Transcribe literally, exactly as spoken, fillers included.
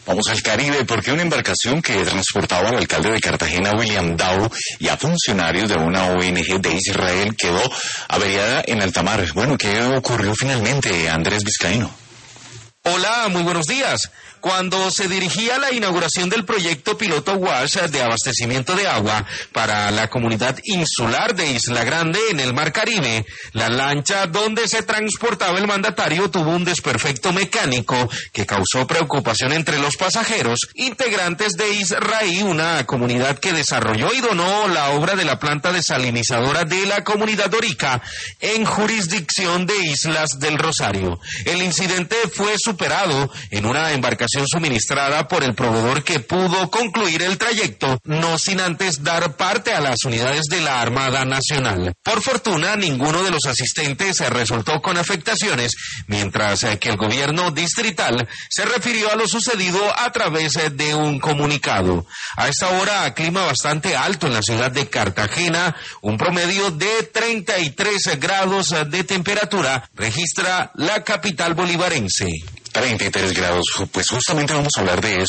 Vamos al Caribe porque una embarcación que transportaba al alcalde de Cartagena, William Dow, y a funcionarios de una O N G de Israel quedó averiada en alta mar. Bueno, ¿qué ocurrió finalmente, Andrés Vizcaíno? Hola, muy buenos días. Cuando se dirigía a la inauguración del proyecto piloto WASH de abastecimiento de agua para la comunidad insular de Isla Grande en el Mar Caribe, la lancha donde se transportaba el mandatario tuvo un desperfecto mecánico que causó preocupación entre los pasajeros, integrantes de Israel, una comunidad que desarrolló y donó la obra de la planta desalinizadora de la comunidad dorica en jurisdicción de Islas del Rosario. El incidente fue superado en una embarcación suministrada por el proveedor que pudo concluir el trayecto, no sin antes dar parte a las unidades de la Armada Nacional. Por fortuna, ninguno de los asistentes resultó con afectaciones, mientras que el gobierno distrital se refirió a lo sucedido a través de un comunicado. A esta hora, clima bastante alto en la ciudad de Cartagena, un promedio de treinta y tres grados de temperatura registra la capital bolivarense. treinta y tres grados, pues justamente vamos a hablar de eso.